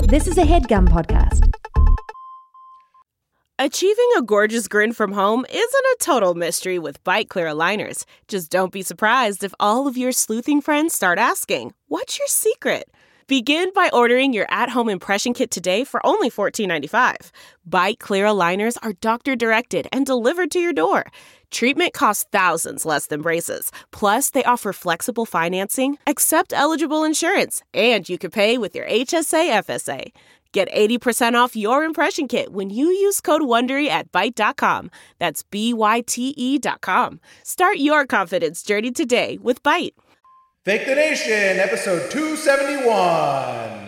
This is a HeadGum podcast. Achieving a gorgeous grin from home isn't a total mystery with Byte Clear aligners. Just don't be surprised if all of your sleuthing friends start asking, "What's your secret?" Begin by ordering your at-home impression kit today for only $14.95. Byte Clear aligners are doctor-directed and delivered to your door. Treatment costs thousands less than braces. Plus, they offer flexible financing, accept eligible insurance, and you can pay with your HSA FSA. Get 80% off your impression kit when you use code WONDERY at Byte.com. That's BYTE.com. Start your confidence journey today with Byte. Fake the Nation, episode 271.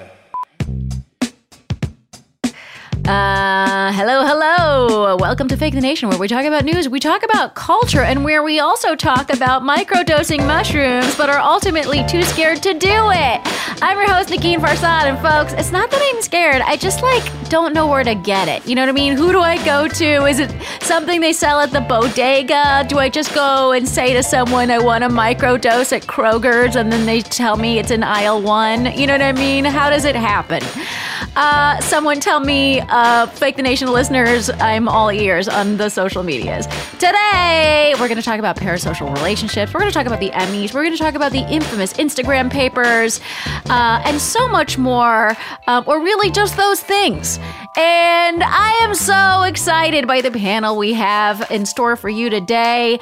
Hello. Welcome to Fake the Nation, where we talk about news, we talk about culture, and where we also talk about microdosing mushrooms, but are ultimately too scared to do it. I'm your host, Negin Farsad, and folks, it's not that I'm scared. I just, don't know where to get it. You know what I mean? Who do I go to? Is it something they sell at the bodega? Do I just go and say to someone I want a microdose at Kroger's, and then they tell me it's in aisle 1? You know what I mean? How does it happen? Someone tell me, Fake the Nation listeners, I'm all ears on the social medias. Today, we're going to talk about parasocial relationships. We're going to talk about the Emmys. We're going to talk about the infamous Instagram papers, and so much more, or really just those things. And I am so excited by the panel we have in store for you today.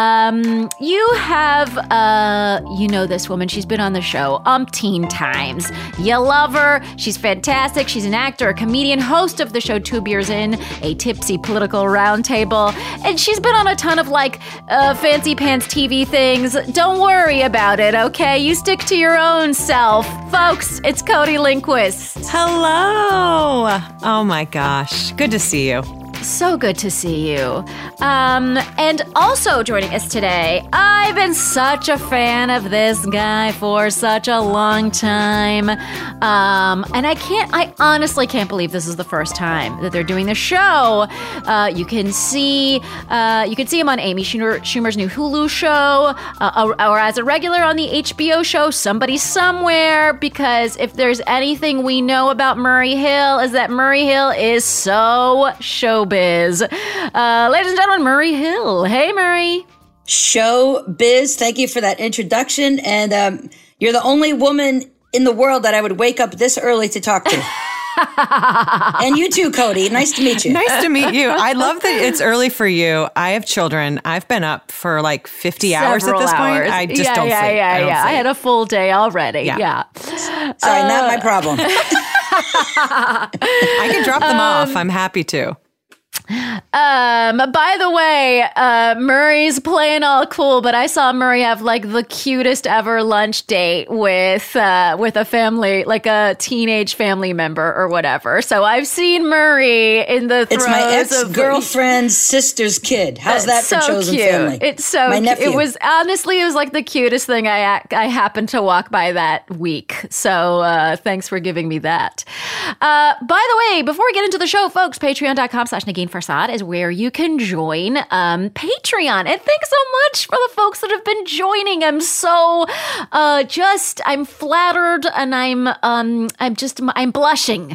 You have, you know this woman. She's been on the show umpteen times. You love her. She's fantastic. She's an actor, a comedian, host of the show 2 Beers In, a tipsy political roundtable. And she's been on a ton of fancy pants TV things. Don't worry about it, okay? You stick to your own self. Folks, it's Cody Lindquist. Hello. Oh my gosh. Good to see you. So good to see you. And also joining us today, I've been such a fan of this guy for such a long time. And I honestly can't believe this is the first time that they're doing the show. You can see him on Amy Schumer's new Hulu show, or as a regular on the HBO show Somebody Somewhere, because if there's anything we know about Murray Hill is that Murray Hill is so showbiz. Ladies and gentlemen, Murray Hill. Hey, Murray. Showbiz. Thank you for that introduction. And you're the only woman in the world that I would wake up this early to talk to. And you too, Cody. Nice to meet you. Nice to meet you. I love that it's early for you. I have children. I've been up for 50 hours at this point. I just don't sleep. I had a full day already. Yeah. Sorry, not my problem. I can drop them off. I'm happy to. By the way, Murray's playing all cool, but I saw Murray have the cutest ever lunch date with a family, a teenage family member or whatever. So I've seen Murray in the throes of... It's my ex-girlfriend's sister's kid. How's that for chosen cute. Family? It's so my cute. nephew. It was the cutest thing I happened to walk by that week. So thanks for giving me that. By the way, before we get into the show, folks, patreon.com/Negin Farsad is where you can join Patreon. And thanks so much for the folks that have been joining. I'm so I'm flattered, and I'm blushing.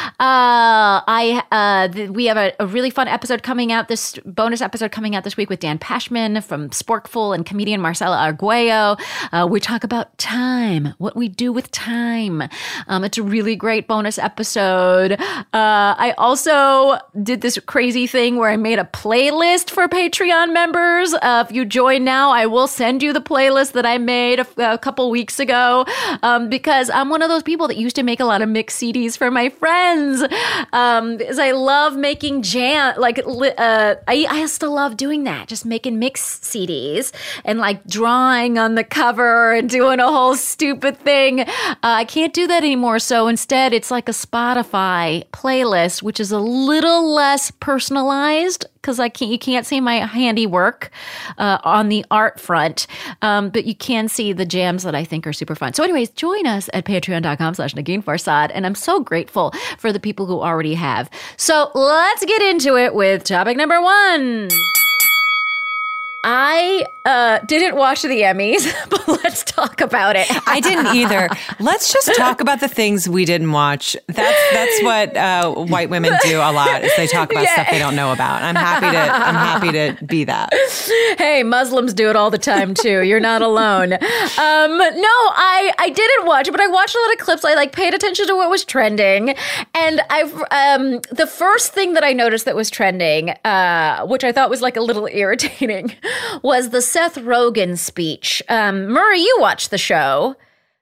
We have a really fun episode coming out, this bonus episode coming out this week with Dan Pashman from Sporkful and comedian Marcela Arguello. We talk about time, what we do with time. It's a really great bonus episode. I also did this crazy thing where I made a playlist for Patreon members. If you join now, I will send you the playlist that I made a couple weeks ago, because I'm one of those people that used to make a lot of mix CDs for my friends, because I love making jam. I still love doing that, just making mix CDs and drawing on the cover and doing a whole stupid thing. I can't do that anymore, so instead it's like a Spotify playlist, which is a little less personalized, because you can't see my handiwork on the art front, but you can see the jams that I think are super fun. So anyways, join us at patreon.com/Negin Farsad, and I'm so grateful for the people who already have. So let's get into it with topic number 1. I didn't watch the Emmys, but let's talk about it. I didn't either. Let's just talk about the things we didn't watch. That's what white women do a lot, is they talk about stuff they don't know about. I'm happy to be that. Hey, Muslims do it all the time too. You're not alone. No, I didn't watch it, but I watched a lot of clips. I paid attention to what was trending, and the first thing that I noticed that was trending, which I thought was a little irritating, was the Seth Rogen speech. Murray, you watched the show.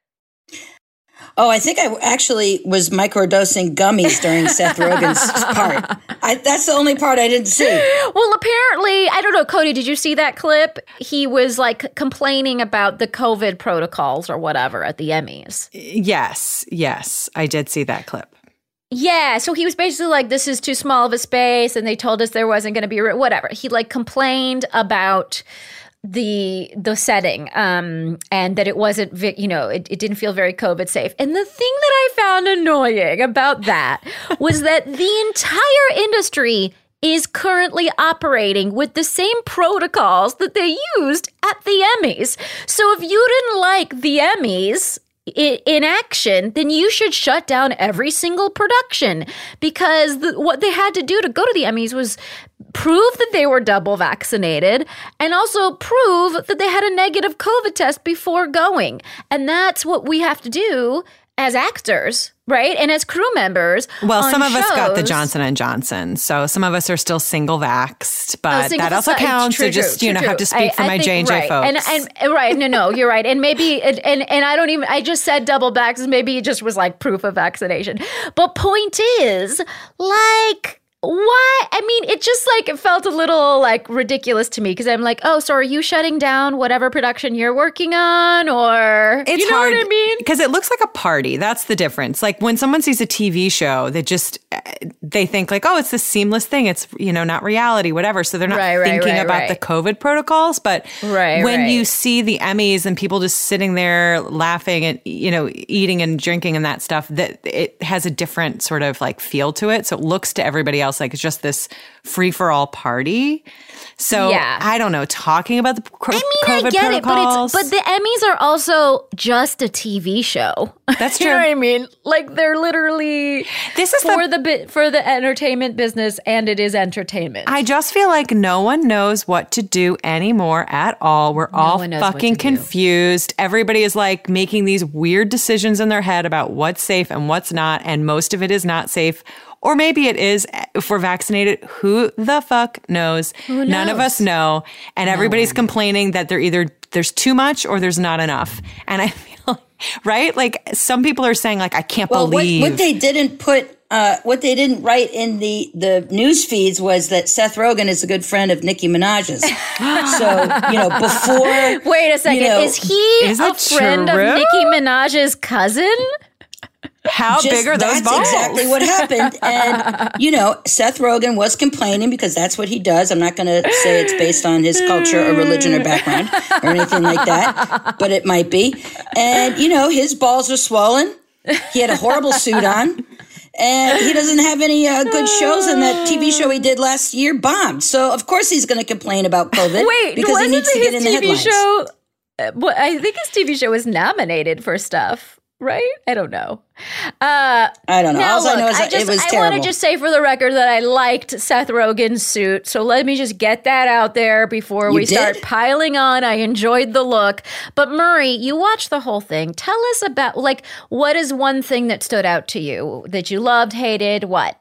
Oh, I think I actually was microdosing gummies during Seth Rogen's part. That's the only part I didn't see. Well, apparently, I don't know, Cody, did you see that clip? He was complaining about the COVID protocols or whatever at the Emmys. Yes, I did see that clip. Yeah, so he was basically this is too small of a space, and they told us there wasn't going to be whatever. He complained about the setting, and that it wasn't, it didn't feel very COVID safe. And the thing that I found annoying about that was that the entire industry is currently operating with the same protocols that they used at the Emmys. So if you didn't like the Emmys in action, then you should shut down every single production, because what they had to do to go to the Emmys was prove that they were double vaccinated and also prove that they had a negative COVID test before going. And that's what we have to do as actors, right? And as crew members. Well, some of us got the Johnson & Johnson, so some of us are still single vaxxed, but that also counts. True, so just, have to speak for my J&J folks. And right. No, you're right. And maybe, and I just said double vax, maybe it just was proof of vaccination. But point is, why? I mean, it just it felt a little ridiculous to me, because I'm oh, so are you shutting down whatever production you're working on, or it's you know hard, what I mean? Because it looks like a party. That's the difference. When someone sees a TV show, they think oh, it's this seamless thing. It's not reality, whatever. So they're not thinking about the COVID protocols. But when you see the Emmys and people just sitting there laughing and eating and drinking and that stuff, that it has a different sort of feel to it. So it looks to everybody else like it's just this free-for-all party. So I don't know, talking about the COVID I get protocols. it, but the Emmys are also just a TV show. That's true. You know what I mean? They're literally for the entertainment business, and it is entertainment. I just feel no one knows what to do anymore at all. We're all fucking confused. Everybody is making these weird decisions in their head about what's safe and what's not, and most of it is not safe. Or maybe it is if we're vaccinated. Who the fuck knows? None of us know. And everybody's complaining that there's too much or there's not enough. And I feel right? Some people are saying I can't believe. What they didn't put, what they didn't write in the news feeds was that Seth Rogen is a good friend of Nicki Minaj's. So, before. Wait a second. Is he a friend of Nicki Minaj's cousin? How big are those balls? That's exactly what happened. And, Seth Rogen was complaining because that's what he does. I'm not going to say it's based on his culture or religion or background or anything like that, but it might be. And, his balls are swollen. He had a horrible suit on. And he doesn't have any good shows, and that TV show he did last year bombed. So, of course, he's going to complain about COVID. Wait, because he needs to get in the headlines. Show, I think his TV show was nominated for stuff. Right? I don't know. I don't know. Now, all I know is it was terrible. I want to just say for the record that I liked Seth Rogen's suit. So let me just get that out there before we start piling on. I enjoyed the look. But Murray, you watched the whole thing. Tell us about, what is one thing that stood out to you that you loved, hated, what?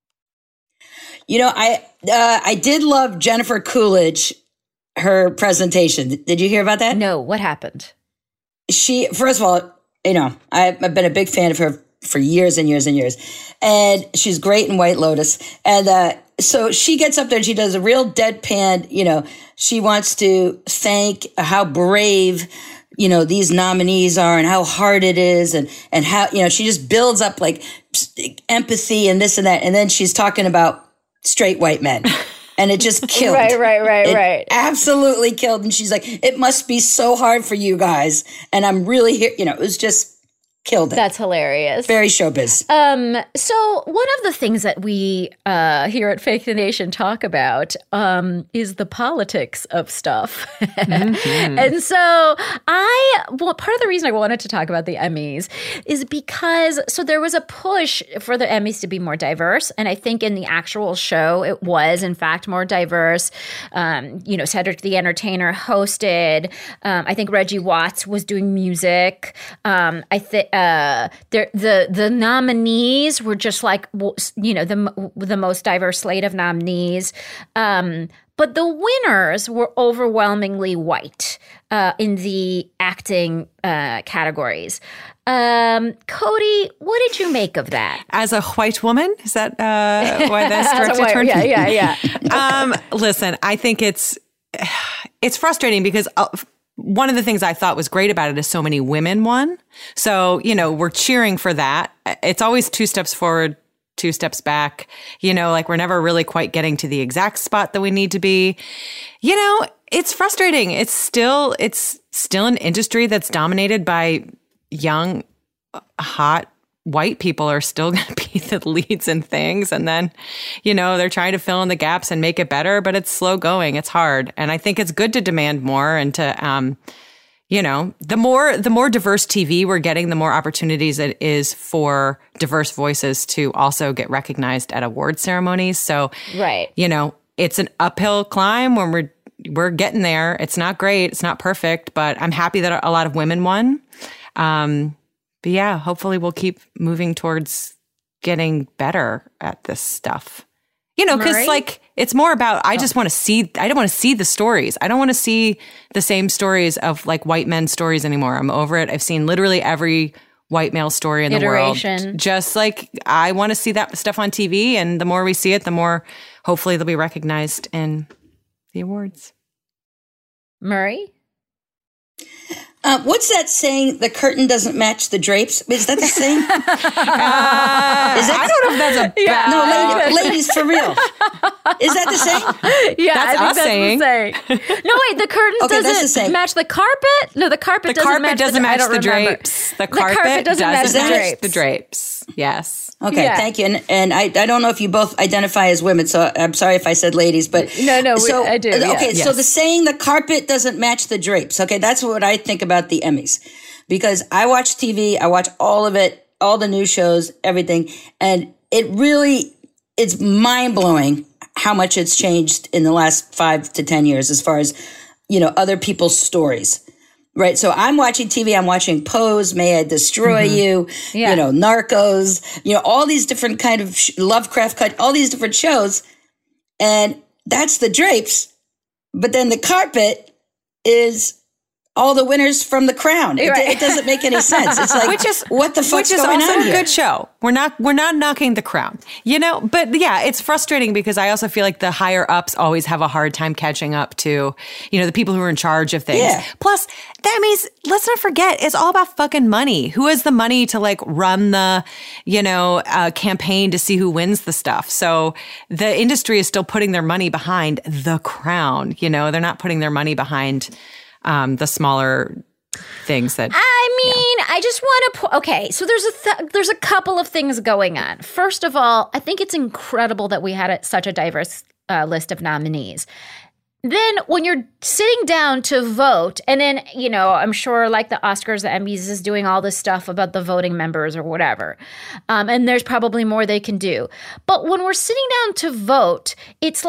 I did love Jennifer Coolidge, her presentation. Did you hear about that? No. What happened? First of all, I've been a big fan of her for years and years and years. And she's great in White Lotus. And so she gets up there and she does a real deadpan, she wants to thank how brave, these nominees are and how hard it is and how, she just builds up empathy and this and that. And then she's talking about straight white men. And it just killed. Right. Absolutely killed. And she's like, it must be so hard for you guys. And I'm really here. It was just Killed it. That's hilarious. Very showbiz. So one of the things that we here at Fake the Nation talk about is the politics of stuff. Mm-hmm. And so part of the reason I wanted to talk about the Emmys is because, so there was a push for the Emmys to be more diverse. And I think in the actual show, it was in fact more diverse. Cedric the Entertainer hosted. I think Reggie Watts was doing music. I think the nominees were just like, the most diverse slate of nominees. But the winners were overwhelmingly white in the acting categories. Cody, what did you make of that? As a white woman? Is that why that's directed toward me? Yeah. Listen, I think it's frustrating because one of the things I thought was great about it is so many women won. So, we're cheering for that. It's always 2 steps forward, 2 steps back. We're never really quite getting to the exact spot that we need to be. It's frustrating. It's still an industry that's dominated by young, hot white people are still going to be the leads in things. And then, they're trying to fill in the gaps and make it better, but it's slow going. It's hard. And I think it's good to demand more and to, the more diverse TV we're getting, the more opportunities it is for diverse voices to also get recognized at award ceremonies. So, right. It's an uphill climb when we're getting there. It's not great. It's not perfect, but I'm happy that a lot of women won. But yeah, hopefully we'll keep moving towards getting better at this stuff. Because it's more about, I don't want to see the stories. I don't want to see the same stories of white men stories anymore. I'm over it. I've seen literally every white male story in the world. Just I want to see that stuff on TV. And the more we see it, the more hopefully they'll be recognized in the awards. Murray? What's that saying? The curtain doesn't match the drapes. Is that the saying? I don't know if that's a bad... No, ladies, for real. Is that the saying? Yeah, that's I think that's the saying. No, wait, the curtain doesn't match the carpet? No, the carpet doesn't match the drapes. The carpet doesn't match the drapes. Yes. Okay, thank you. And I don't know if you both identify as women, so I'm sorry if I said ladies, but... No, I do. Okay, so the saying, the carpet doesn't match the drapes. Okay, that's what I think about the Emmys. Because I watch TV, I watch all of it, all the news shows, everything, and it's mind-blowing how much it's changed in the last 5 to 10 years as far as, other people's stories. Right. So I'm watching TV. I'm watching Pose, May I Destroy You, Narcos, all these different kind of Lovecraft Cut, all these different shows. And that's the drapes. But then the carpet is all the winners from The Crown. It doesn't make any sense. It's like, what the fuck's going on here? Which is also a good show. We're not knocking The Crown, but yeah, it's frustrating because I also feel like the higher ups always have a hard time catching up to, the people who are in charge of things. Yeah. Plus, that means, let's not forget, it's all about fucking money. Who has the money to run the, campaign to see who wins the stuff? So the industry is still putting their money behind The Crown. They're not putting their money behind the smaller things that... I just want to... Okay, so there's a couple of things going on. First of all, I think it's incredible that we had such a diverse list of nominees. Then when you're sitting down to vote, and then, I'm sure like the Oscars, the Emmys is doing all this stuff about the voting members or whatever. And there's probably more they can do. But when we're sitting down to vote, it's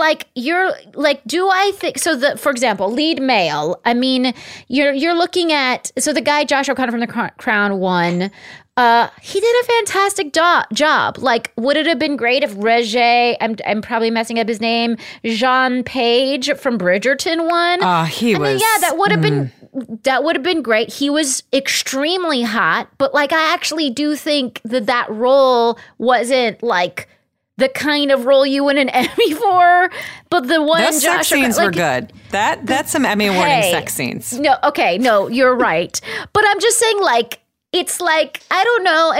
do I think, for example, lead male, you're looking at, so the guy Josh O'Connor from The Crown won. He did a fantastic job. Would it have been great if Regé, I'm probably messing up his name, Jean Page from Bridgerton won? That would have been great. He was extremely hot, but I actually do think that role wasn't the kind of role you win an Emmy for, but the one those sex scenes were good. That's some Emmy awarding sex scenes. No, you're right. But I'm just saying it's I don't know.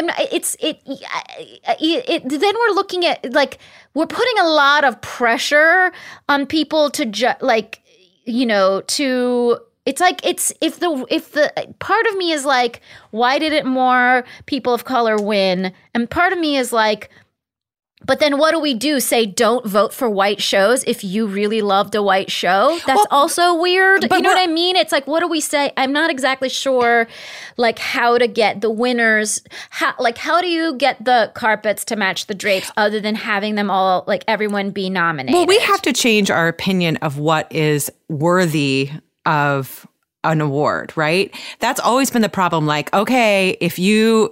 Then we're looking at we're putting a lot of pressure on people to It's like if the part of me is like, why didn't more people of color win? And part of me is like, but then what do we do? Say don't vote for white shows if you really loved a white show? That's also weird. You know what I mean? It's like, what do we say? I'm not exactly sure like how to get the winners. How do you get the carpets to match the drapes other than having them all, like everyone be nominated? Well, we have to change our opinion of what is worthy of an award, right? That's always been the problem. Like, okay, if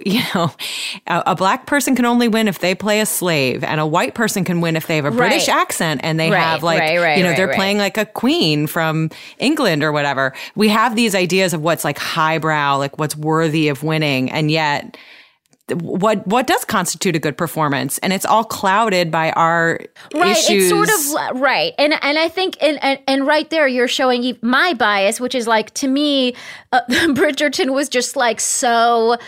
a black person can only win if they play a slave, and a white person can win if they have a British accent and they have they're playing like a queen from England or whatever. We have these ideas of what's like highbrow, like what's worthy of winning, and yet what does constitute a good performance, and it's all clouded by our issues. It's sort of right, and I think and right there you're showing my bias, which is like, to me, Bridgerton was just like so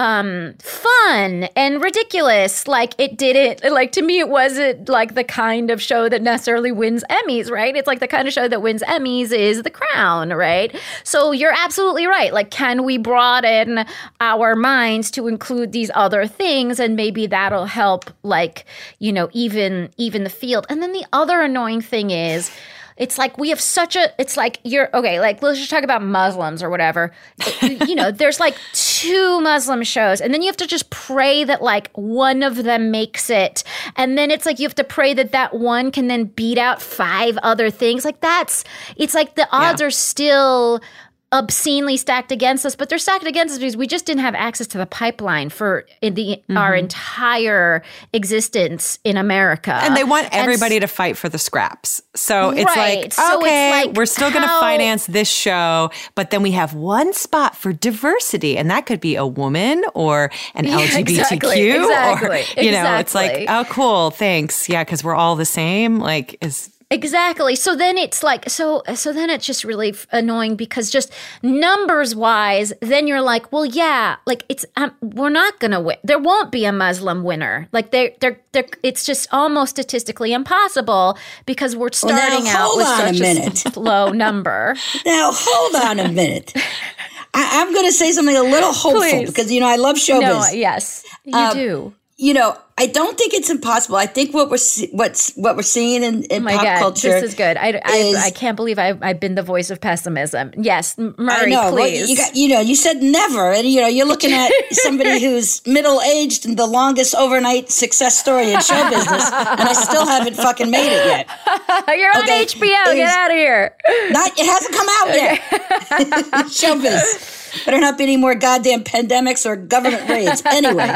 fun and ridiculous. Like it didn't, like, to me it wasn't like the kind of show that necessarily wins Emmys, right? It's like the kind of show that wins Emmys is The Crown, right? So you're absolutely right. Like, can we broaden our minds to include these other things, and maybe that'll help, like, you know, even the field. And then the other annoying thing is, it's like we have it's like like, let's just talk about Muslims or whatever. You know, there's like 2 Muslim shows, and then you have to just pray that like one of them makes it. And then it's like you have to pray that one can then beat out 5 other things. Like it's like the odds are still obscenely stacked against us, but they're stacked against us because we just didn't have access to the pipeline for our entire existence in America. And they want everybody to fight for the scraps. So it's like, okay, we're still going to finance this show, but then we have one spot for diversity, and that could be a woman or an LGBTQ. Or, you know, it's like, oh, cool, thanks. Yeah, because we're all the same. Like, Exactly. So then it's like, so then it's just really annoying because just numbers wise, then you're like, well, yeah, like it's, we're not going to win. There won't be a Muslim winner. Like it's just almost statistically impossible because we're starting out with such a low number. Now, hold on a minute. I'm going to say something a little hopeful because, you know, I love showbiz. No, yes, you do. You know, I don't think it's impossible. I think what we're seeing in pop culture. This is good. I can't believe I've been the voice of pessimism. Yes, Murray, please. Well, you said never, and you know, you're looking at somebody who's middle aged and the longest overnight success story in show business, and I still haven't fucking made it yet. You're on HBO. Get out of here. It hasn't come out yet. Showbiz. Better not be any more goddamn pandemics or government raids. Anyway.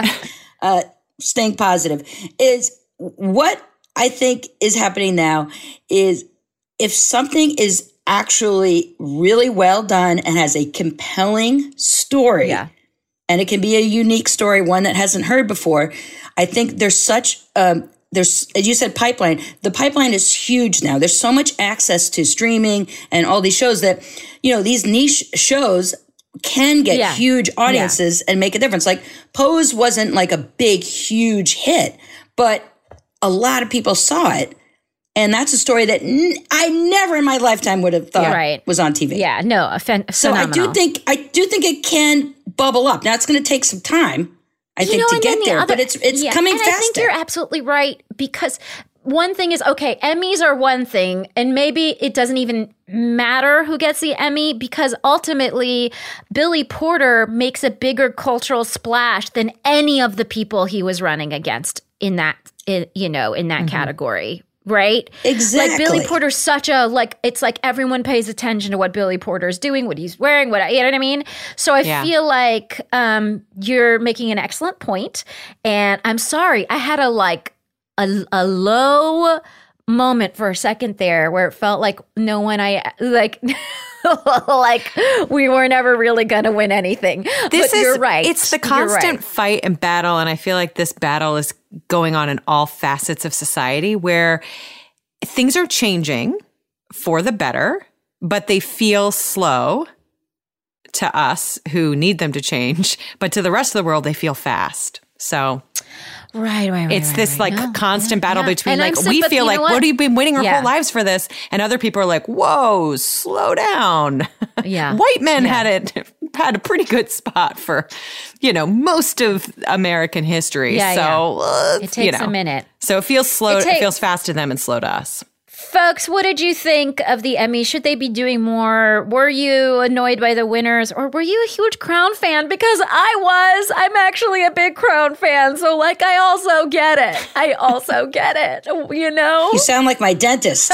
Staying positive is what I think is happening now is if something is actually really well done and has a compelling story, and it can be a unique story, one that hasn't heard before. I think there's such, as you said, pipeline. The pipeline is huge now. There's so much access to streaming and all these shows that, you know, these niche shows can get huge audiences and make a difference. Like Pose wasn't like a big, huge hit, but a lot of people saw it. And that's a story that I never in my lifetime would have thought was on TV. Yeah, no, so I do think it can bubble up. Now it's going to take some time, I think, to get there, but it's coming faster. I think you're absolutely right because one thing is, okay, Emmys are one thing, and maybe it doesn't even matter who gets the Emmy because ultimately Billy Porter makes a bigger cultural splash than any of the people he was running against in that category. Right? Exactly. Like Billy Porter's such a, like, it's like everyone pays attention to what Billy Porter's doing, what he's wearing, you know what I mean? So I feel like you're making an excellent point. And I'm sorry, I had a low moment for a second there where it felt like like we were never really going to win anything. You're right. It's the constant fight and battle. And I feel like this battle is going on in all facets of society where things are changing for the better, but they feel slow to us who need them to change. But to the rest of the world, they feel fast. So Right. It's this constant battle between And we feel like, what have you been waiting our whole lives for this? And other people are like, whoa, slow down. Yeah. White men had a pretty good spot for, most of American history. Yeah, so it takes a minute. So it feels slow. It feels fast to them and slow to us. Folks, what did you think of the Emmys? Should they be doing more? Were you annoyed by the winners, or were you a huge Crown fan? Because I was. I'm actually a big Crown fan, so I also get it. You sound like my dentist.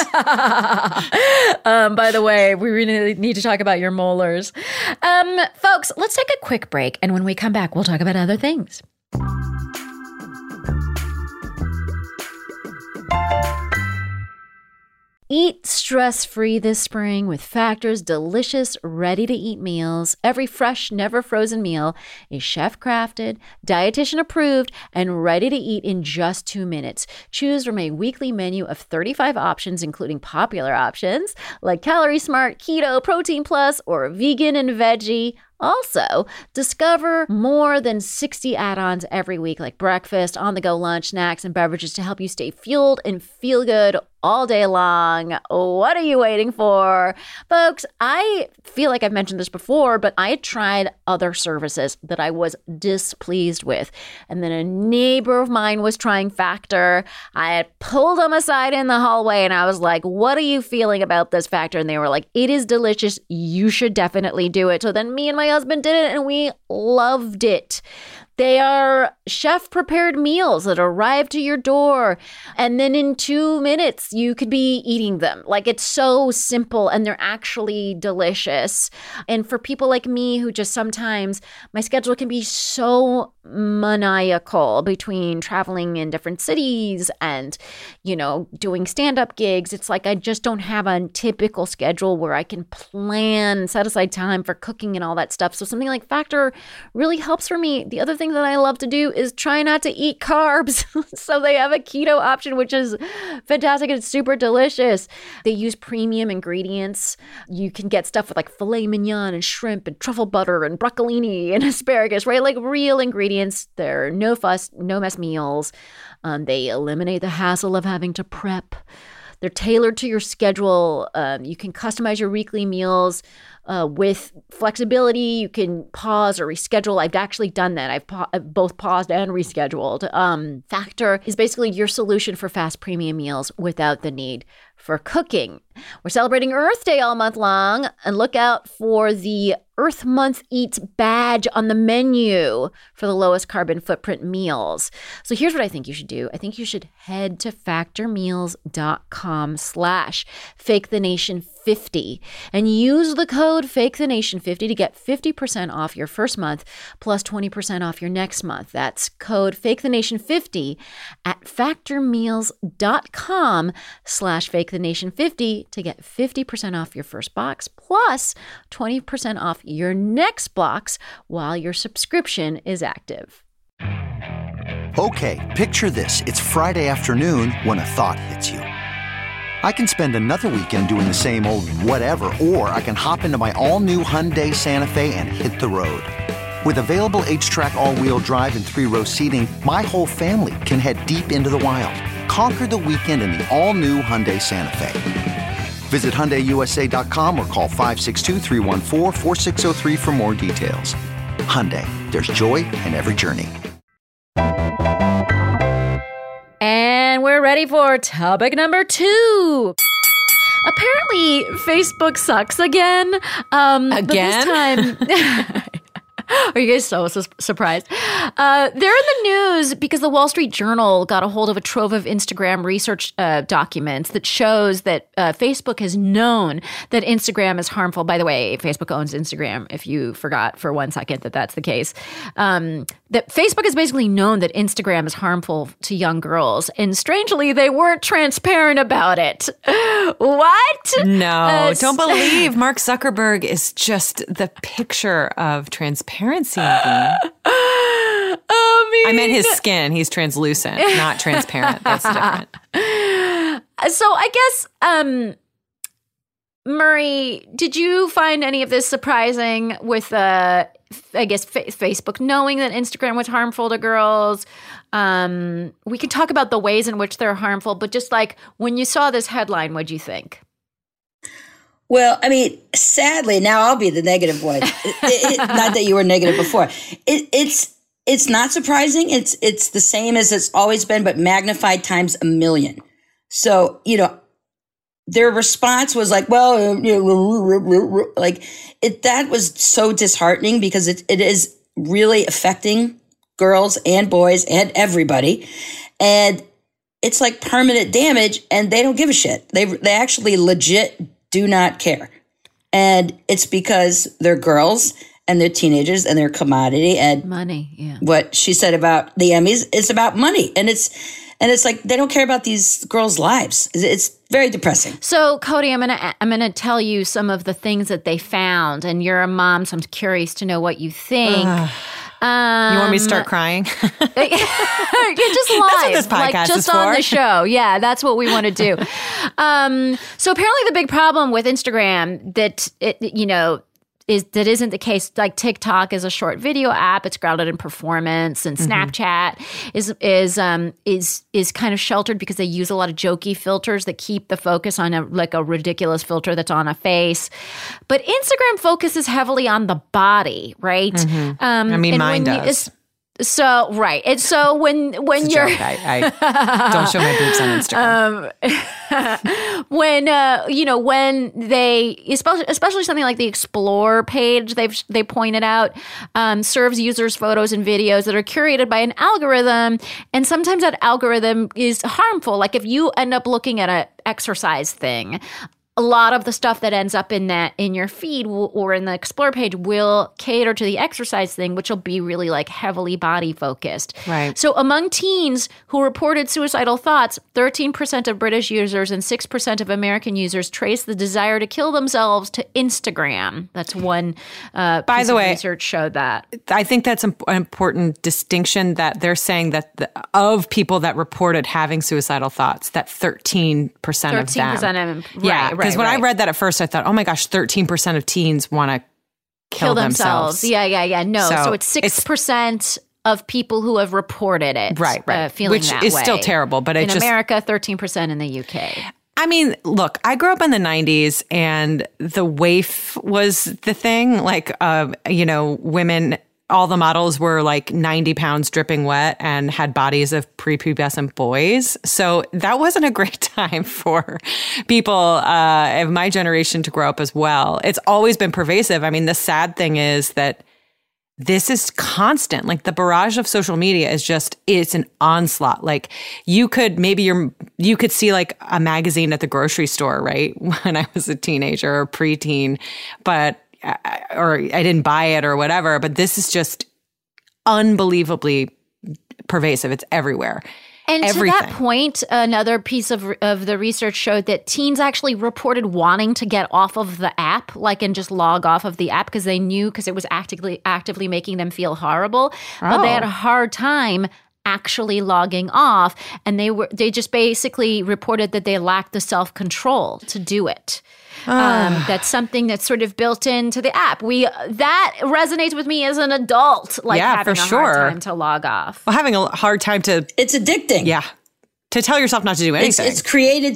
By the way, we really need to talk about your molars. Folks, let's take a quick break, and when we come back, we'll talk about other things. Eat stress-free this spring with Factor's delicious, ready-to-eat meals. Every fresh, never-frozen meal is chef-crafted, dietitian-approved, and ready to eat in just 2 minutes. Choose from a weekly menu of 35 options, including popular options like Calorie Smart, Keto, Protein Plus, or Vegan and Veggie. Also, discover more than 60 add-ons every week, like breakfast, on-the-go lunch, snacks, and beverages to help you stay fueled and feel good all day long. What are you waiting for? Folks, I feel like I've mentioned this before, but I had tried other services that I was displeased with. And then a neighbor of mine was trying Factor. I had pulled them aside in the hallway and I was like, what are you feeling about this Factor? And they were like, it is delicious. You should definitely do it. So then me and my husband did it and we loved it. They are chef-prepared meals that arrive to your door, and then in 2 minutes, you could be eating them. It's so simple, and they're actually delicious. And for people like me who just sometimes, my schedule can be so maniacal between traveling in different cities and, doing stand-up gigs. It's I just don't have a typical schedule where I can plan, set aside time for cooking and all that stuff. So something like Factor really helps for me. The other thing that I love to do is try not to eat carbs. So they have a keto option, which is fantastic. It's super delicious. They use premium ingredients. You can get stuff with filet mignon and shrimp and truffle butter and broccolini and asparagus, right? Real ingredients. They're no fuss, no mess meals. They eliminate the hassle of having to prep. They're tailored to your schedule. You can customize your weekly meals with flexibility. You can pause or reschedule. I've actually done that. I've both paused and rescheduled. Factor is basically your solution for fast premium meals without the need for cooking. We're celebrating Earth Day all month long, and look out for the Earth Month Eats badge on the menu for the lowest carbon footprint meals. So here's what I think you should do. I think you should head to factormeals.com/fakethenation50 and use the code fakethenation50 to get 50% off your first month plus 20% off your next month. That's code fakethenation50 at factormeals.com/fakethenation50 to get 50% off your first box plus 20% off your next box while your subscription is active. Okay, picture this. It's Friday afternoon when a thought hits you. I can spend another weekend doing the same old whatever, or I can hop into my all-new Hyundai Santa Fe and hit the road. With available H-Track all-wheel drive and 3-row seating, my whole family can head deep into the wild. Conquer the weekend in the all-new Hyundai Santa Fe. Visit HyundaiUSA.com or call 562-314-4603 for more details. Hyundai, there's joy in every journey. And we're ready for topic number 2. Apparently, Facebook sucks again. But this time... Are you guys so surprised? They're in the news because the Wall Street Journal got a hold of a trove of Instagram research documents that shows that Facebook has known that Instagram is harmful. By the way, Facebook owns Instagram, if you forgot for 1 second that that's the case. That Facebook has basically known that Instagram is harmful to young girls. And strangely, they weren't transparent about it. What? No, don't believe. Mark Zuckerberg is just the picture of transparency. I meant his skin. He's translucent, not transparent. That's different. So I guess Murray, did you find any of this surprising with, Facebook knowing that Instagram was harmful to girls? We can talk about the ways in which they're harmful, but just like when you saw this headline, what'd you think? Well, I mean, sadly, now I'll be the negative one. Not that you were negative before. It's not surprising. It's the same as it's always been, but magnified times a million. So, their response was like, well, that was so disheartening because it is really affecting girls and boys and everybody. And it's like permanent damage and they don't give a shit. They actually legit do not care. And it's because they're girls and they're teenagers and they're commodity and money. Yeah. What she said about the Emmys, it's about money. And it's like they don't care about these girls' lives. It's very depressing. So, Cody, I'm gonna tell you some of the things that they found, and you're a mom, so I'm curious to know what you think. You want me to start crying? Just live, that's what this podcast just is for. on the show. Yeah, that's what we want to do. So apparently, the big problem with Instagram that that isn't the case. Like TikTok is a short video app; it's grounded in performance, and Snapchat is kind of sheltered because they use a lot of jokey filters that keep the focus on a ridiculous filter that's on a face. But Instagram focuses heavily on the body, right? Mine does. So right, and so when you're, I don't show my boobs on Instagram. When they especially something like the Explore page, they pointed out serves users photos and videos that are curated by an algorithm, and sometimes that algorithm is harmful. Like if you end up looking at an exercise thing, a lot of the stuff that ends up in your feed or in the Explore page will cater to the exercise thing, which will be really heavily body focused. Right. So among teens who reported suicidal thoughts, 13% of British users and 6% of American users trace the desire to kill themselves to Instagram. That's one By the way, research showed that. I think that's an important distinction that they're saying that of people that reported having suicidal thoughts, that 13% of them. 13% of them. Yeah. Because when I read that at first, I thought, oh my gosh, 13% of teens want to kill themselves. Yeah. No, so it's 6% of people who have reported it. Right. Feeling Which that is way. still terrible. But in America, 13% in the UK. I mean, look, I grew up in the 90s and the waif was the thing. Women, all the models were 90 pounds dripping wet and had bodies of prepubescent boys. So that wasn't a great time for people of my generation to grow up as well. It's always been pervasive. I mean, the sad thing is that this is constant. The barrage of social media is it's an onslaught. You could see a magazine at the grocery store, right? When I was a teenager or preteen, or I didn't buy it or whatever, but this is just unbelievably pervasive. It's everywhere. And everything. To that point, another piece of the research showed that teens actually reported wanting to get off of the app, and just log off of the app because they knew because it was actively making them feel horrible. But they had a hard time actually logging off, and they just basically reported that they lacked the self-control to do it. That's something that's sort of built into the app. That resonates with me as an adult, having a hard time to log off. Well, having a hard time to... It's addicting. Yeah. To tell yourself not to do anything. It's created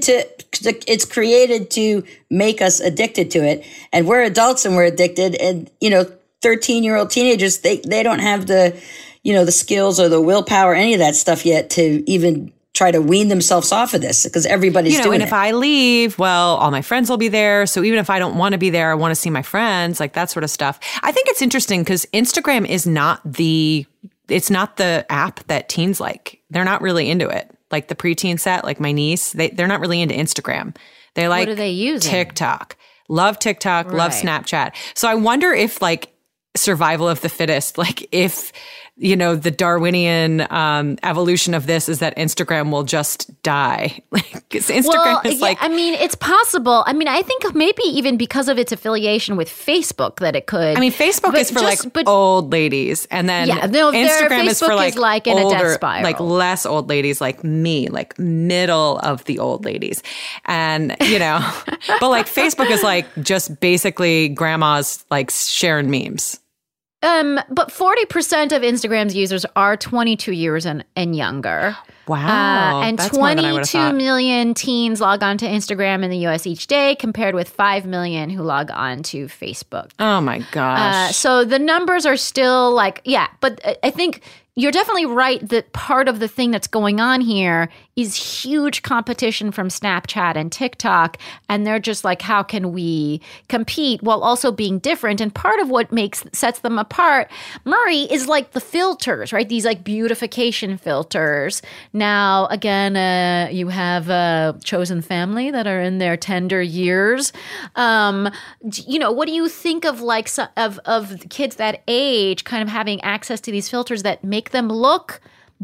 to make us addicted to it. And we're adults and we're addicted. And, 13-year-old teenagers, they don't have the skills or the willpower, any of that stuff yet to even try to wean themselves off of this because everybody's doing it. And if I leave, well, all my friends will be there. So even if I don't want to be there, I want to see my friends, that sort of stuff. I think it's interesting because Instagram is it's not the app that teens like. They're not really into it. The preteen set, my niece, they're not really into Instagram. They what are they using? TikTok. Love TikTok, love Snapchat. So I wonder if survival of the fittest, if the Darwinian evolution of this is that Instagram will just die. Instagram is I mean, it's possible. I mean, I think maybe even because of its affiliation with Facebook that it could. I mean, Facebook is for old ladies, and then Instagram is for like in older, a death spiral. like less old ladies like me, like middle of the old ladies, and but like Facebook is like just basically grandmas like sharing memes. But 40% of Instagram's users are 22 years and younger. Wow. And that's 22 million teens log on to Instagram in the U.S. each day, compared with 5 million who log on to Facebook. Oh, my gosh. So the numbers are still but I think you're definitely right that part of the thing that's going on here is huge competition from Snapchat and TikTok. And they're just like, how can we compete while also being different? And part of what sets them apart, Murray, is like the filters, right? These like beautification filters. Now, again, you have chosen family that are in their tender years. What do you think of like of kids that age kind of having access to these filters that make them look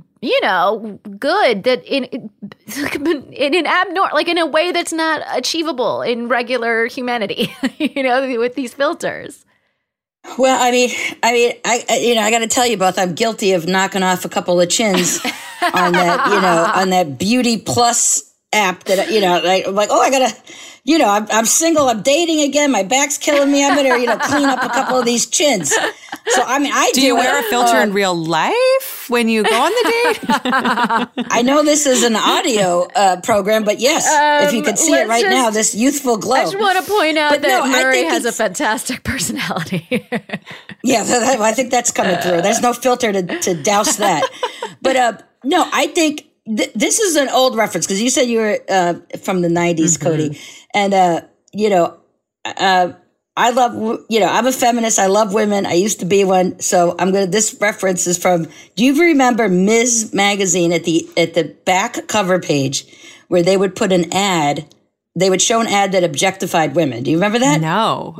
good, that in an abnormal, like in a way that's not achievable in regular humanity, with these filters? Well, I mean, I got to tell you both, I'm guilty of knocking off a couple of chins on that, on that Beauty Plus app that, like, oh, I gotta, I'm single, I'm dating again, my back's killing me, I better, clean up a couple of these chins. So, I mean, do you wear a filter in real life when you go on the date? I know this is an audio program, but yes, if you could see it right now, this youthful glow. I just want to point out that Murray has a fantastic personality. Yeah, I think that's coming through. There's no filter to douse that. But no, I think this is an old reference, because you said you were from the 90s, mm-hmm. Cody. And, I love, I'm a feminist. I love women. I used to be one. So this reference is from, do you remember Ms. Magazine at the back cover page where they would put an ad? They would show an ad that objectified women. Do you remember that? No.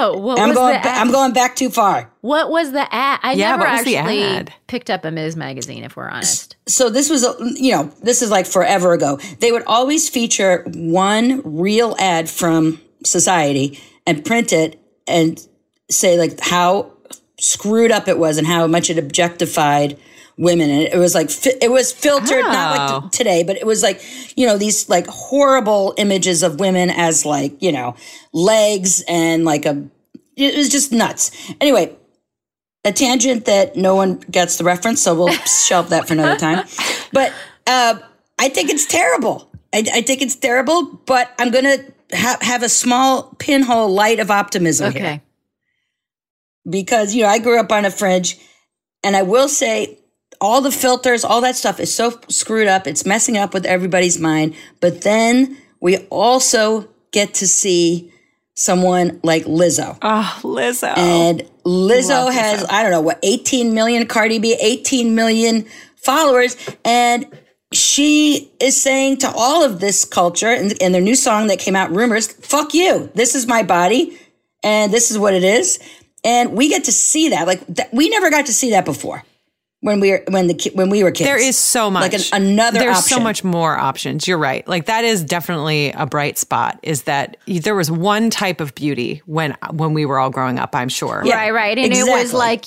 I'm going back too far. What was the ad? I never actually picked up a Ms. Magazine, if we're honest. So this was, this is like forever ago. They would always feature one real ad from society and print it and say like how screwed up it was and how much it objectified women. And it was like, it was filtered, not like today, but it was like, these like horrible images of women as like, legs and like it was just nuts. Anyway, a tangent that no one gets the reference, so we'll shelve that for another time. But I think it's terrible. I think it's terrible, but I'm going to have a small pinhole light of optimism here. Because, I grew up on a fringe, and I will say all the filters, all that stuff is so screwed up. It's messing up with everybody's mind. But then we also get to see someone like Lizzo. Oh, Lizzo. And Lizzo has, 18 million, Cardi B, 18 million followers. And she is saying to all of this culture in their new song that came out, Rumors, fuck you. This is my body, and this is what it is. And we get to see that. Like, we never got to see that before when we were kids. There is so much. Like another There's option. so much more options. You're right. Like, that is definitely a bright spot, is that there was one type of beauty when we were all growing up, I'm sure. Yeah, right. And exactly. It was like,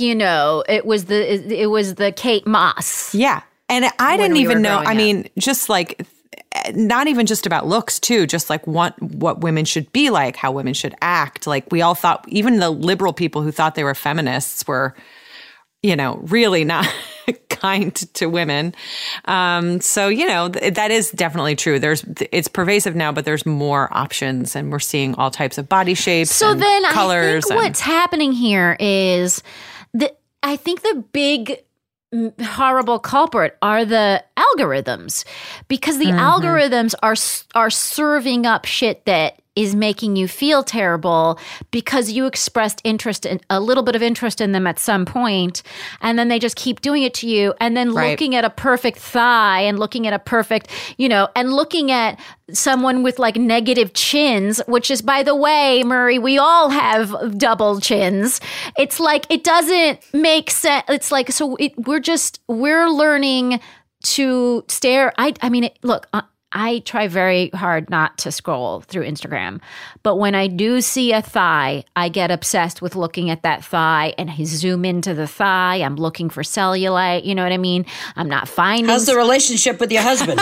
it was the Kate Moss. Yeah. And I didn't even know, just like, not even just about looks too, just like what women should be like, how women should act. Like, we all thought, even the liberal people who thought they were feminists were, really not kind to women. So, that is definitely true. It's pervasive now, but there's more options, and we're seeing all types of body shapes and colors. I think what's happening here is I think the big horrible culprit are the algorithms, because the algorithms are serving up shit that is making you feel terrible because you expressed a little bit of interest in them at some point, and then they just keep doing it to you, and then looking at a perfect thigh and looking at a perfect, and looking at someone with like negative chins, which is, by the way, Murray, we all have double chins. It's like, it doesn't make sense. It's like, so we're learning to stare. I try very hard not to scroll through Instagram, but when I do see a thigh, I get obsessed with looking at that thigh, and I zoom into the thigh. I'm looking for cellulite. You know what I mean? I'm not finding. How's the relationship with your husband?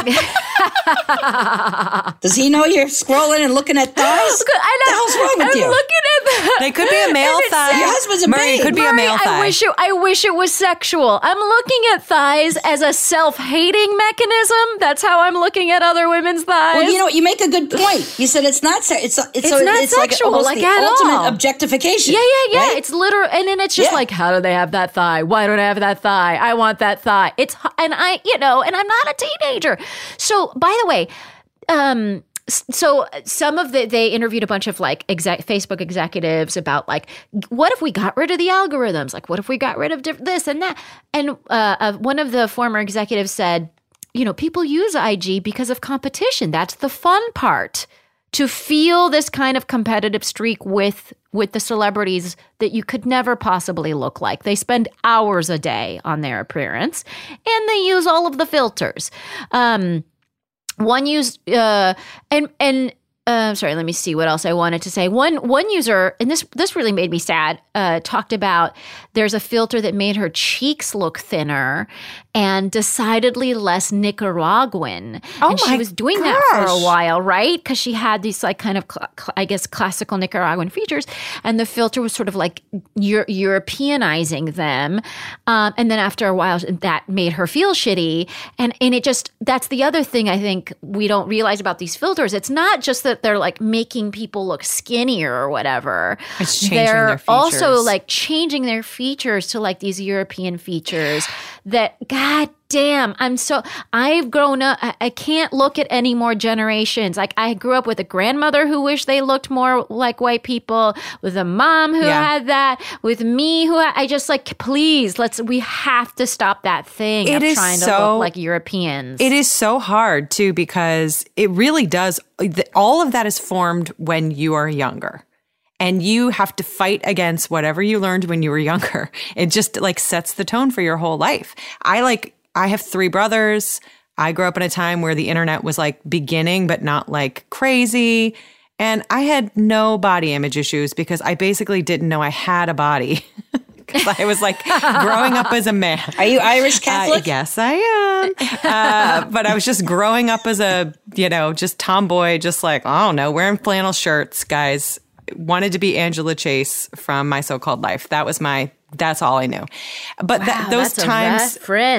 Does he know you're scrolling and looking at thighs? What the hell's wrong with you? I'm looking at that. They could be a male thigh. Your husband's a Murray, babe. could be a male thigh. I wish it was sexual. I'm looking at thighs as a self-hating mechanism. That's how I'm looking at other women's thighs. Well, you make a good point. You said it's not it's not sexual, like the at ultimate all. objectification. Yeah. Right? It's literal, and then it's just like, how do they have that thigh? Why don't I have that thigh? I want that thigh. And I'm not a teenager. So, by the way, so they interviewed a bunch of like Facebook executives about like, what if we got rid of the algorithms? Like, what if we got rid of this and that? And one of the former executives said, people use IG because of competition. That's the fun part, to feel this kind of competitive streak with the celebrities that you could never possibly look like. They spend hours a day on their appearance, and they use all of the filters. One used sorry, let me see what else I wanted to say. One user, and this really made me sad, talked about there's a filter that made her cheeks look thinner and decidedly less Nicaraguan. And she was doing that for a while, right? Because she had these like kind of, classical Nicaraguan features, and the filter was sort of like Europeanizing them. And then after a while, that made her feel shitty. And it just, that's the other thing I think we don't realize about these filters. It's not just that they're like making people look skinnier or whatever. It's changing their features. Also like changing their features to like these European features that, God damn, I've grown up. I can't look at any more generations. Like, I grew up with a grandmother who wished they looked more like white people, with a mom who had that, with me I just like, please, we have to stop that thing of trying to look like Europeans. It is so hard too, because it really does. All of that is formed when you are younger. And you have to fight against whatever you learned when you were younger. It just like sets the tone for your whole life. I have 3 brothers. I grew up in a time where the internet was like beginning, but not like crazy. And I had no body image issues because I basically didn't know I had a body. Because I was like growing up as a man. Are you Irish Catholic? Yes, I am. But I was just growing up as a, just tomboy, just like, I don't know, wearing flannel shirts, guys. Wanted to be Angela Chase from My So-Called Life. That's all I knew. But those times,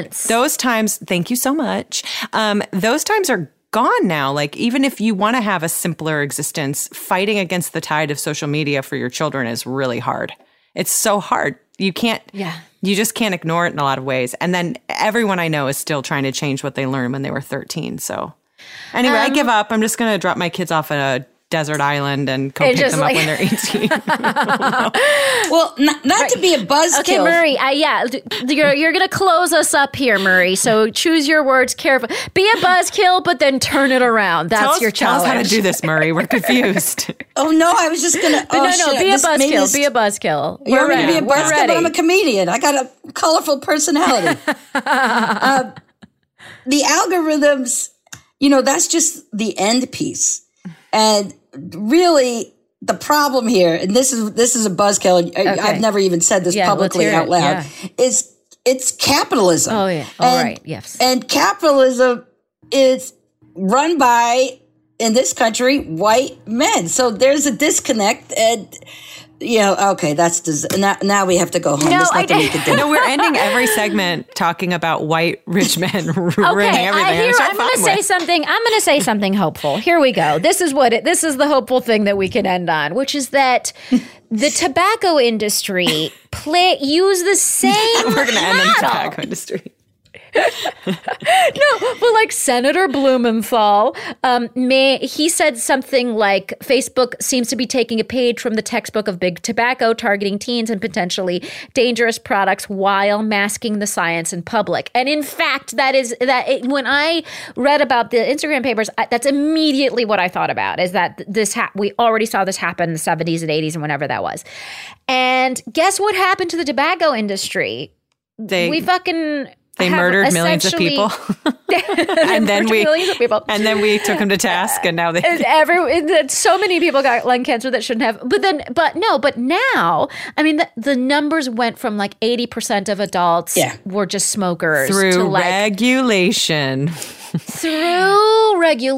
thank you so much. Those times are gone now. Like, even if you want to have a simpler existence, fighting against the tide of social media for your children is really hard. It's so hard. You just can't ignore it in a lot of ways. And then everyone I know is still trying to change what they learned when they were 13. So anyway, I give up. I'm just going to drop my kids off at a desert island and go pick them up when they're 18. Well, not to be a buzzkill. Okay, Murray, you're going to close us up here, Murray. So choose your words carefully. Be a buzzkill, but then turn it around. That's your challenge. Tell us how to do this, Murray. We're confused. Oh, no, I was just going to... No, be a buzzkill. Be a buzzkill. You're going to be a buzzkill, but I'm a comedian. I got a colorful personality. The algorithms, that's just the end piece. And really, the problem here, and this is a buzzkill. Okay. I've never even said this publicly out loud. Is it's capitalism? Oh yeah. All right. Yes. And capitalism is run by, in this country, white men. So there's a disconnect, and okay, now we have to go home. No, There's nothing we can do. No, we're ending every segment talking about white rich men ruining everything. I'm going to say something hopeful. Here we go. This is the hopeful thing that we can end on, which is that the tobacco industry use the same We're going to end on the tobacco industry. No, but like Senator Blumenthal. He said something like Facebook seems to be taking a page from the textbook of big tobacco, targeting teens and potentially dangerous products while masking the science in public. And in fact, when I read about the Instagram papers, that's immediately what I thought about, is that we already saw this happen in the 70s and 80s and whenever that was. And guess what happened to the tobacco industry? They murdered millions of people. and then we took them to task, and now so many people got lung cancer that shouldn't have. But now, I mean, the numbers went from like 80% of adults were just smokers through regulation. Through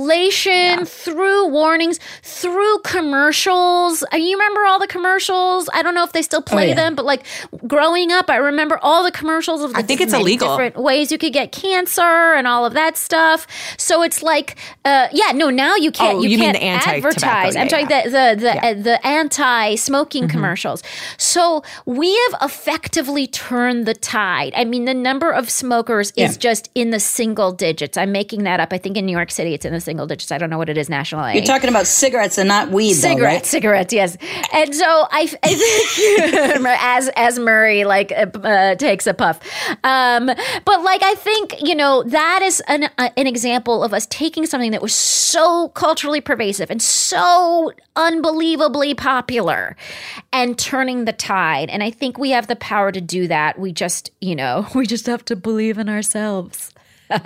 warnings, through commercials. You remember all the commercials? I don't know if they still play them, but like growing up, I remember all the commercials of I think it's illegal. Different ways you could get cancer and all of that stuff. So it's like, now you can't. You can't advertise. I'm talking the anti-smoking commercials. So we have effectively turned the tide. I mean, the number of smokers is just in the single digits. I'm making that up. I think in New York City, it's in the single digits. I don't know what it is nationally. You're talking about cigarettes and not weed, though, right? Cigarettes, yes. And so I think as Murray takes a puff, but like I think that is an example of us taking something that was so culturally pervasive and so unbelievably popular and turning the tide. And I think we have the power to do that. We just have to believe in ourselves. All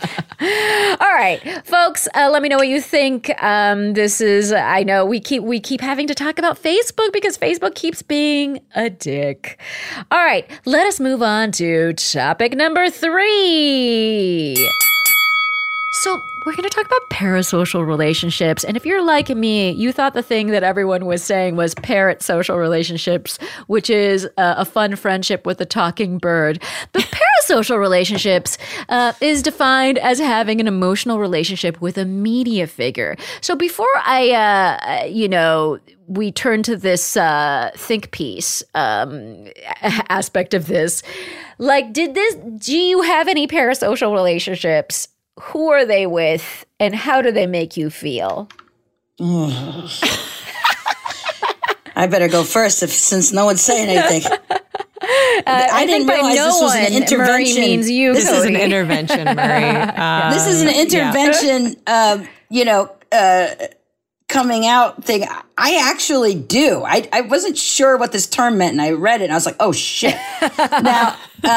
right, folks, let me know what you think. I know we keep having to talk about Facebook because Facebook keeps being a dick. All right, let us move on to topic number 3. So we're going to talk about parasocial relationships. And if you're like me, you thought the thing that everyone was saying was parasocial relationships, which is a fun friendship with a talking bird. But parasocial relationships is defined as having an emotional relationship with a media figure. So before we turn to this think piece aspect of this, like, do you have any parasocial relationships? Who are they with, and how do they make you feel? I better go first since no one's saying anything. I didn't realize this was an intervention. Murray means you. This is an intervention, Murray. This is an intervention, coming out thing. I actually do. I wasn't sure what this term meant, and I read it, and I was like, oh, shit. Now,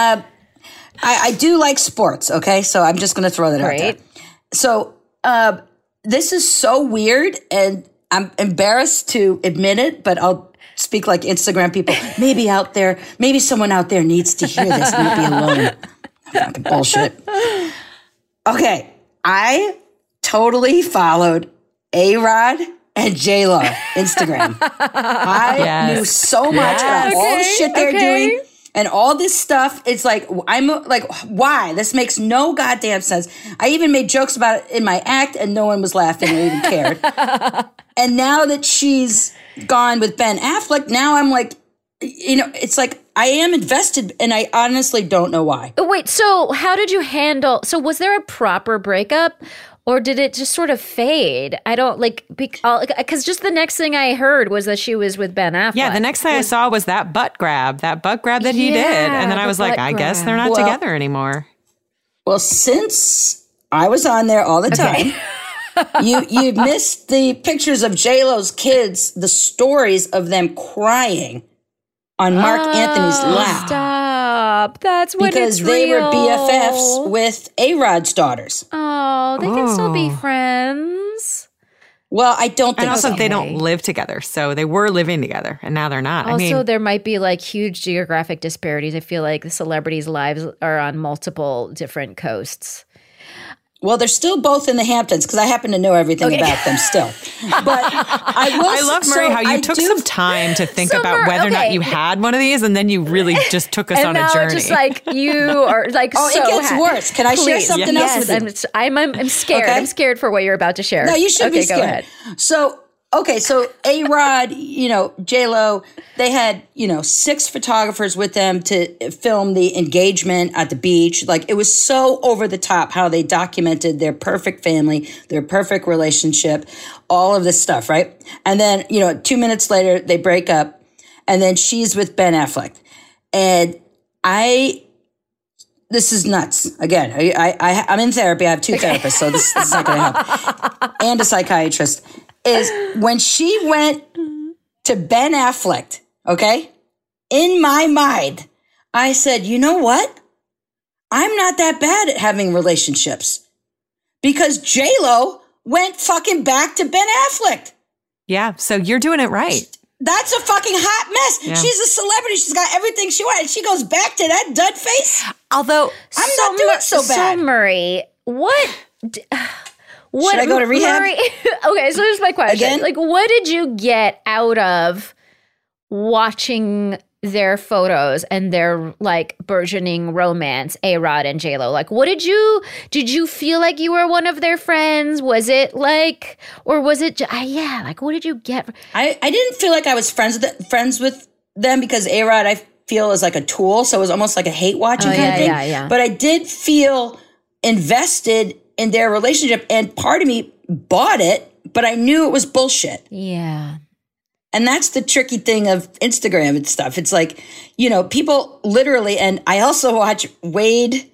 I do like sports, okay? So I'm just going to throw that out there. So this is so weird, and I'm embarrassed to admit it, but I'll speak like Instagram people. Maybe someone out there needs to hear this and not be alone. Fucking bullshit. Okay, I totally followed A-Rod and J-Lo Instagram. I knew so much about all the shit they're doing. And all this stuff, it's like, I'm like, why? This makes no goddamn sense. I even made jokes about it in my act and no one was laughing or even cared. And now that she's gone with Ben Affleck, now I'm like, it's like I am invested and I honestly don't know why. Wait, so how did you handle, so was there a proper breakup? Or did it just sort of fade? I don't because just the next thing I heard was that she was with Ben Affleck. Yeah, the next thing I saw was that butt grab that he did. And then I was like, I guess they're not together anymore. Well, since I was on there all the time, you missed the pictures of J-Lo's kids, the stories of them crying on Mark Anthony's lap. Stop. That's what because it's real. Because they were BFFs with A-Rod's daughters. Oh, they can still be friends. Well, I don't think and also they don't live together. So they were living together and now they're not. Also, there might be like huge geographic disparities. I feel like the celebrities' lives are on multiple different coasts. Well, they're still both in the Hamptons because I happen to know everything about them still. But I love, Murray, how you took some time to think about whether or not you had one of these, and then you really just took us on a journey. It's just like you are like. Oh, it gets worse. Can I share something else with you? I'm scared. Okay? I'm scared for what you're about to share. No, you should be scared. Go ahead. So okay, so A-Rod, J-Lo, they had, 6 photographers with them to film the engagement at the beach. Like, it was so over the top how they documented their perfect family, their perfect relationship, all of this stuff, right? And then, 2 minutes later, they break up, and then she's with Ben Affleck. And this is nuts. Again, I'm in therapy. I have 2 therapists, so this is not going to help. And a psychiatrist. Is when she went to Ben Affleck, okay? In my mind, I said, you know what? I'm not that bad at having relationships. Because J-Lo went fucking back to Ben Affleck. Yeah, so you're doing it right. That's a fucking hot mess. Yeah. She's a celebrity. She's got everything she wanted. She goes back to that dud face. Although, I'm not doing so bad. So, Murray, what should I go to rehab? Murray, okay, so here's my question. Again? Like, what did you get out of watching their photos and their, like, burgeoning romance, A-Rod and J-Lo? Like, did you feel like you were one of their friends? Was it like, or was it, like, what did you get? I didn't feel like I was friends with them because A-Rod, I feel, is like a tool. So it was almost like a hate watching kind of thing. Yeah. But I did feel invested in their relationship, and part of me bought it, but I knew it was bullshit. Yeah. And that's the tricky thing of Instagram and stuff. It's like, people literally, and I also watch Dwayne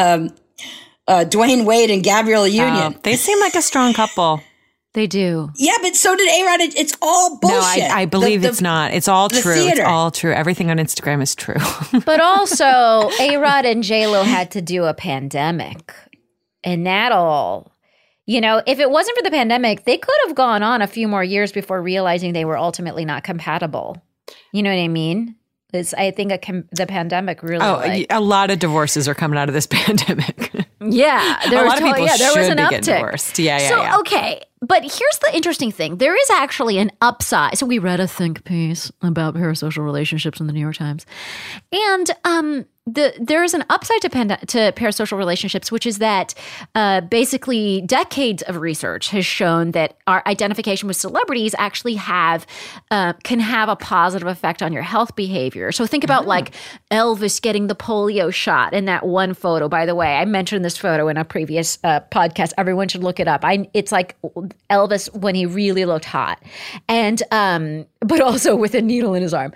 Wade and Gabrielle Union. They seem like a strong couple. They do. Yeah, but so did A-Rod. It's all bullshit. No, I believe it's not. It's all true. Theater. It's all true. Everything on Instagram is true. But also, A-Rod and J-Lo had to do a pandemic. And that all, if it wasn't for the pandemic, they could have gone on a few more years before realizing they were ultimately not compatible. You know what I mean? I think the pandemic really. A lot of divorces are coming out of this pandemic. Yeah, there was an uptick. Divorced. Yeah. Okay, but here's the interesting thing: there is actually an upside. So we read a think piece about parasocial relationships in the New York Times, and there is an upside to parasocial relationships, which is that basically decades of research has shown that our identification with celebrities actually can have a positive effect on your health behavior. So think about like Elvis getting the polio shot in that one photo. By the way, I mentioned this photo in a previous podcast. Everyone should look it up. It's like Elvis when he really looked hot, and but also with a needle in his arm,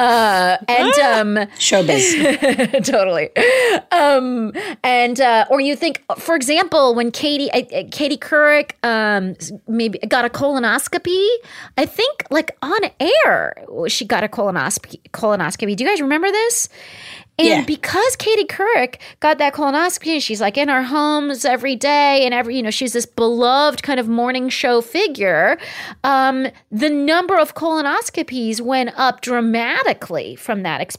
showbiz. Totally. Or you think, for example, when Katie Couric maybe got a colonoscopy, I think like on air, she got a colonoscopy. Do you guys remember this? And because Katie Couric got that colonoscopy, she's like in our homes every day, and she's this beloved kind of morning show figure. The number of colonoscopies went up dramatically from that.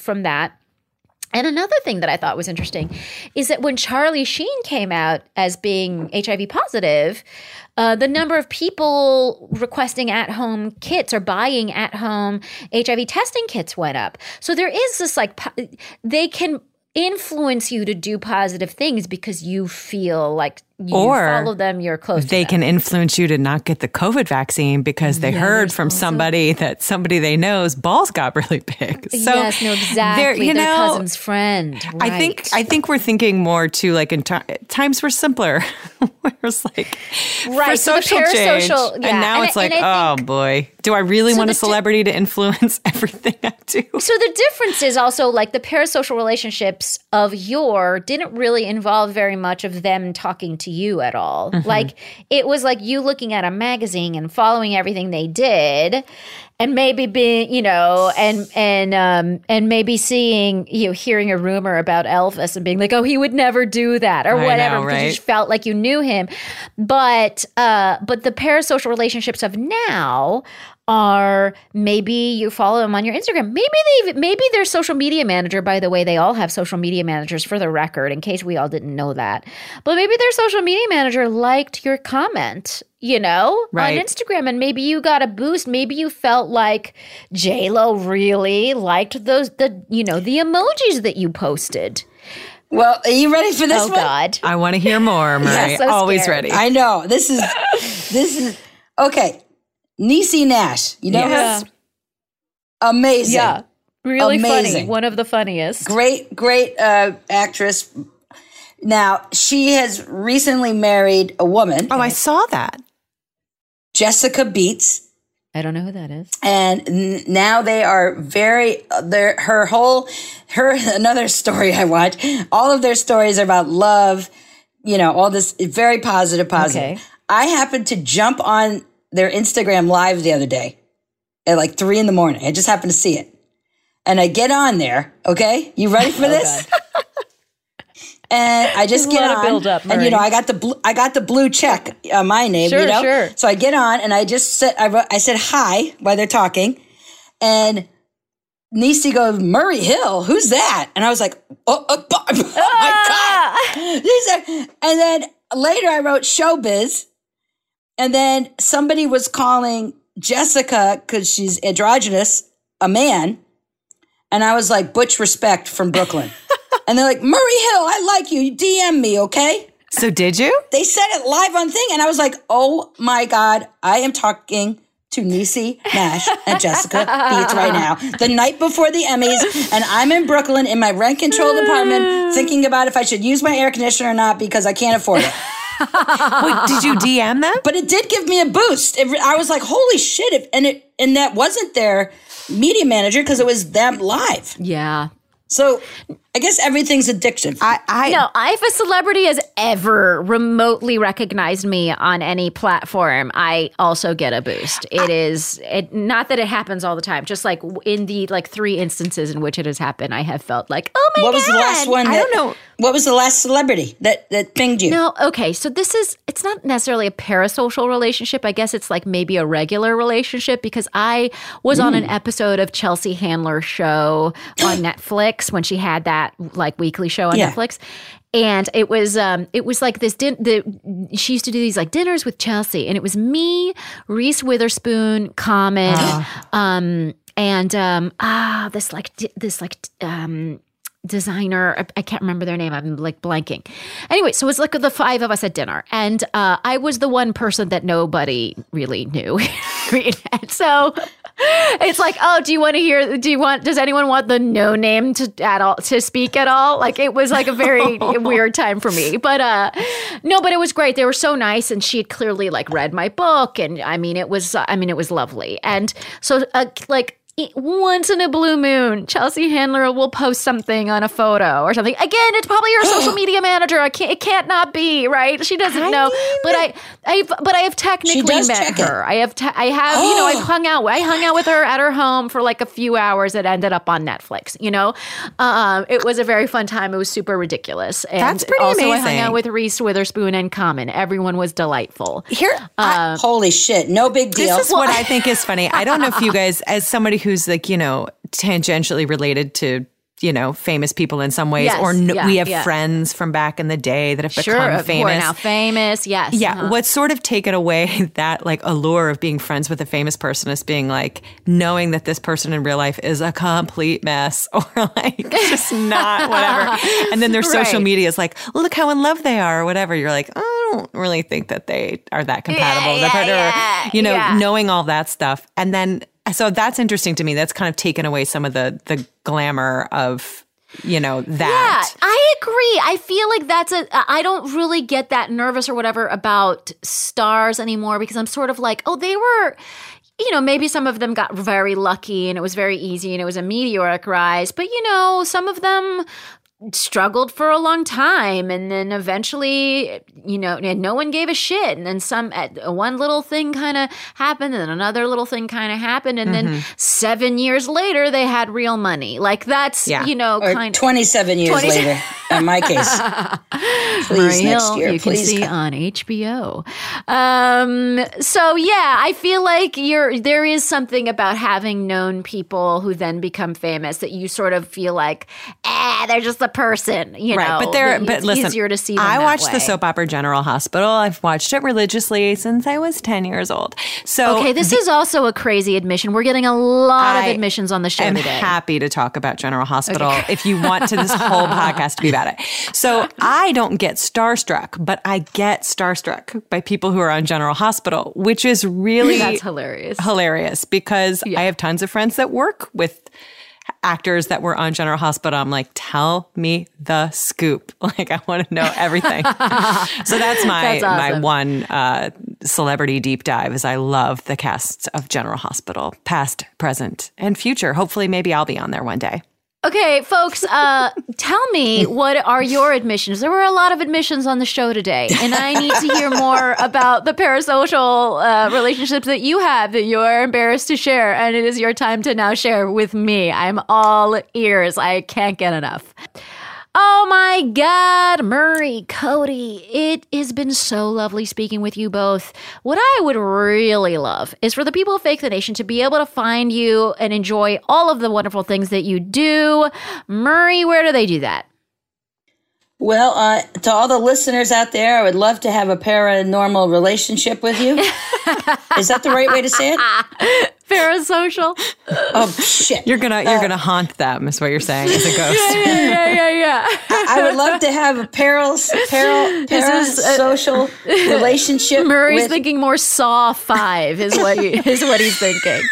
And another thing that I thought was interesting is that when Charlie Sheen came out as being HIV positive, the number of people requesting at-home kits or buying at-home HIV testing kits went up. So there is this they can influence you to do positive things because you feel like you follow them, you're close to them. They can influence you to not get the COVID vaccine because they heard from somebody that somebody they know's balls got really big. So exactly. Their cousin's friend. Right. I think we're thinking more to like in times were simpler. Where it's like for social change. And now it's like, oh boy, do I really want a celebrity to influence everything I do? So the difference is also like the parasocial relationships of yore didn't really involve very much of them talking to you at all. Mm-hmm. Like it was like you looking at a magazine and following everything they did, and maybe being, and maybe seeing, hearing a rumor about Elvis and being like, oh, he would never do that or whatever, because you just felt like you knew him. But the parasocial relationships of now are maybe you follow them on your Instagram. Maybe their social media manager, by the way, they all have social media managers for the record, in case we all didn't know that. But maybe their social media manager liked your comment, on Instagram, and maybe you got a boost. Maybe you felt like J-Lo really liked the emojis that you posted. Well, are you ready for this one? Oh, God. I want to hear more, Murray. So always scared. ready. I know. This is okay. Niecy Nash. You know her? Amazing. Yeah. Really Amazing. funny. One of the funniest. Great actress. Now, she has recently married a woman. Oh, I saw that. Jessica Bietz. I don't know who that is. And now they are another story I watched. All of their stories are about love, all this very positive. Okay. I happened to jump on their Instagram live the other day at like 3 a.m. I just happened to see it. And I get on there. Okay. You ready for this? And I just get on, build up, and I got the blue check on my name, Sure. So I get on, and I just said, I said hi while they're talking, and Niecy goes, Murray Hill, who's that? And I was like, oh my God. And then later I wrote showbiz, and then somebody was calling Jessica, because she's androgynous, a man, and I was like, Butch Respect from Brooklyn. And they're like, Murray Hill, I like you. You DM me, okay? So did you? They said it live on thing. And I was like, oh my God, I am talking to Niecy Nash and Jessica Bietz right now. The night before the Emmys. And I'm in Brooklyn in my rent-controlled apartment thinking about if I should use my air conditioner or not because I can't afford it. Wait, did you DM them? But it did give me a boost. I was like, holy shit. And that wasn't their media manager because it was them live. Yeah. So I guess everything's addictive. If a celebrity has ever remotely recognized me on any platform, I also get a boost. Not that it happens all the time, just like in the 3 instances in which it has happened, I have felt like, oh my God. What was the last one? I don't know. What was the last celebrity that pinged you? No, okay. So it's not necessarily a parasocial relationship. I guess it's like maybe a regular relationship because I was on an episode of Chelsea Handler's show on Netflix when she had that weekly show on Netflix. And it was like this. She used to do these dinners with Chelsea, and it was me, Reese Witherspoon, Common, designer. I can't remember their name. I'm blanking. Anyway, so it was the 5 of us at dinner, and I was the one person that nobody really knew. And so it's like, oh, does anyone want the no name to speak at all? It was a very weird time for me, but no, but it was great. They were so nice. And she had clearly read my book. And it was lovely. And so once in a blue moon, Chelsea Handler will post something on a photo or something. Again, it's probably her social media manager. It can't not be, right? She doesn't know. But I have technically met her. I've hung out with her at her home for a few hours. It ended up on Netflix. It was a very fun time. It was super ridiculous. And that's pretty also amazing. I hung out with Reese Witherspoon and Common. Everyone was delightful. Holy shit, no big deal. This is what I think is funny. I don't know if you guys, as somebody who's tangentially related to, famous people in some ways, we have friends from back in the day that have become famous. Who are now famous, yes. Yeah, what's sort of taken away that allure of being friends with a famous person is being knowing that this person in real life is a complete mess or just not whatever. And then their social media is look how in love they are or whatever. You're I don't really think that they are that compatible. Knowing all that stuff. And then so that's interesting to me. That's kind of taken away some of the glamour of, that. Yeah, I agree. I feel like I don't really get that nervous or whatever about stars anymore because I'm sort of they were, maybe some of them got very lucky and it was very easy and it was a meteoric rise. But, some of them struggled for a long time and then eventually no one gave a shit and then one little thing kind of happened and then another little thing kind of happened and then 7 years later they had real money that's or 27 years later in my case. Please, next year, you can see on HBO. So yeah, I feel like there is something about having known people who then become famous that you sort of feel they're just a person, right. But listen, easier to see them I watched way. the soap opera General Hospital. I've watched it religiously since I was 10 years old. So okay, this is also a crazy admission. We're getting a lot of admissions on the show today. I'm happy to talk about General Hospital if you want this whole podcast to be about about it. So I don't get starstruck, but I get starstruck by people who are on General Hospital, which is really That's hilarious. Hilarious because I have tons of friends that work with actors that were on General Hospital. I'm like, tell me the scoop. Like, I want to know everything. So that's my my one celebrity deep dive is I love the cast of General Hospital, past, present, and future. Hopefully, maybe I'll be on there one day. Okay, folks, tell me, what are your admissions? There were a lot of admissions on the show today, and I need to hear more about the parasocial relationships that you have that you're embarrassed to share, and it is your time to now share with me. I'm all ears. I can't get enough. Oh my God, Murray, Cody, it has been so lovely speaking with you both. What I would really love is for the people of Fake the Nation to be able to find you and enjoy all of the wonderful things that you do. Murray, where do they do that? Well, to all the listeners out there, I would love to have a paranormal relationship with you. Is that the right way to say it? Parasocial. Oh shit! You're gonna haunt them, is what you're saying, as a ghost. Yeah. I would love to have a parasocial relationship. Murray's thinking more Saw 5 is what he's thinking.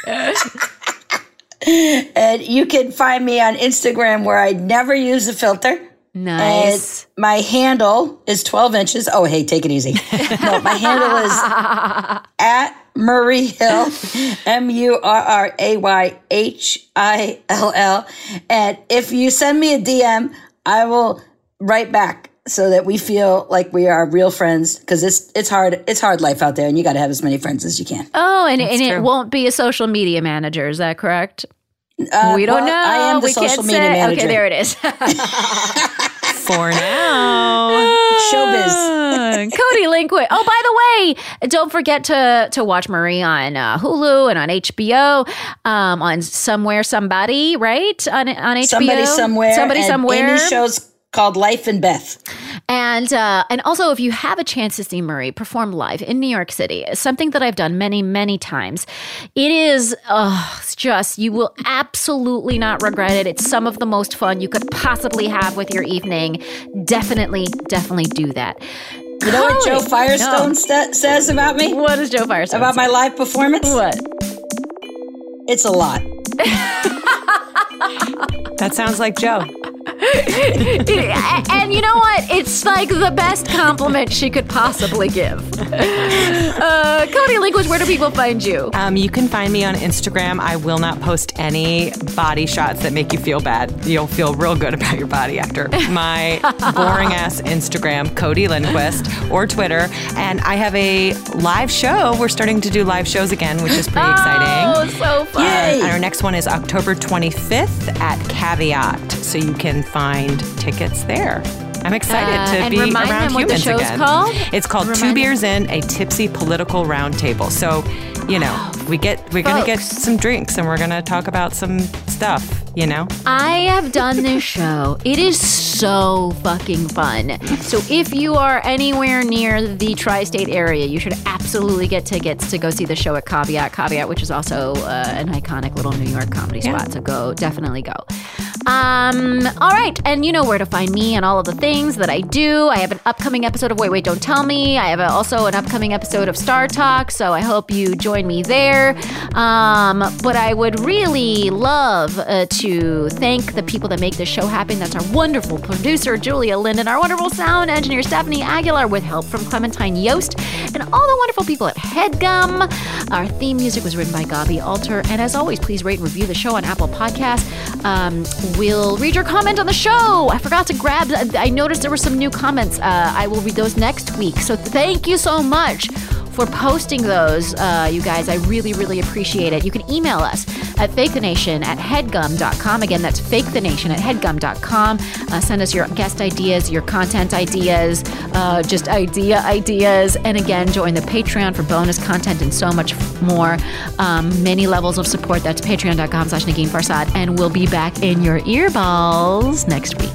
And you can find me on Instagram where I never use a filter. Nice. And my handle is 12 inches. Oh, hey, take it easy. No, my handle is at Murray Hill, MurrayHill. And if you send me a DM, I will write back so that we feel like we are real friends, because it's hard life out there, and you got to have as many friends as you can. Oh, and it won't be a social media manager. Is that correct? We don't know. I am the social media manager. Okay, there it is. For now. Showbiz. Cody Lindquist. Oh, by the way, don't forget to watch Murray on Hulu and on HBO, on Somewhere Somebody, right? On HBO. Somebody Somewhere. Amy's show's called Life and Beth. And also, if you have a chance to see Murray perform live in New York City, something that I've done many, many times, it is just, you will absolutely not regret it. It's some of the most fun you could possibly have with your evening. Definitely do that. You know what Joe Firestone says about me? What does Joe Firestone about say? My live performance? What? It's a lot. That sounds like Joe. And you know what? It's like the best compliment she could possibly give. Cody Lindquist, where do people find you? You can find me on Instagram. I will not post any body shots that make you feel bad. You'll feel real good about your body after. My boring ass Instagram, Cody Lindquist, or Twitter. And I have a live show. We're starting to do live shows again, which is pretty exciting. Oh, so fun. And our next one is October 25th at Caveat. So you can find tickets there. I'm excited to be around humans again. What the show's called? It's called Two Beers In, a Tipsy Political Roundtable. So, you know, we're going to get some drinks and we're going to talk about some stuff, you know? I have done this show. It is so fucking fun. So if you are anywhere near the tri-state area, you should absolutely get tickets to go see the show at Caveat, which is also an iconic little New York comedy spot. So definitely go. All right. And you know where to find me and all of the things that I do. I have an upcoming episode of Wait, Don't Tell Me. I have also an upcoming episode of Star Talk. So I hope you join me there. But I would really love to thank the people that make this show happen. That's our wonderful producer, Julia Linden, our wonderful sound engineer, Stephanie Aguilar, with help from Clementine Yost, and all the wonderful people at HeadGum. Our theme music was written by Gabi Alter. And as always, please rate and review the show on Apple Podcasts. We'll read your comment on the show. I forgot to I noticed there were some new comments. I will read those next week. So thank you so much for posting those, you guys. I really, really appreciate it. You can email us at fakethenation@headgum.com. Again, that's fakethenation@headgum.com. Send us your guest ideas, your content ideas, just ideas. And again, join the Patreon for bonus content and so much more. Many levels of support. That's patreon.com/Negin Farsad. And we'll be back in your earballs next week.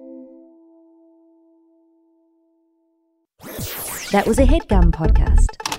That was a HeadGum podcast.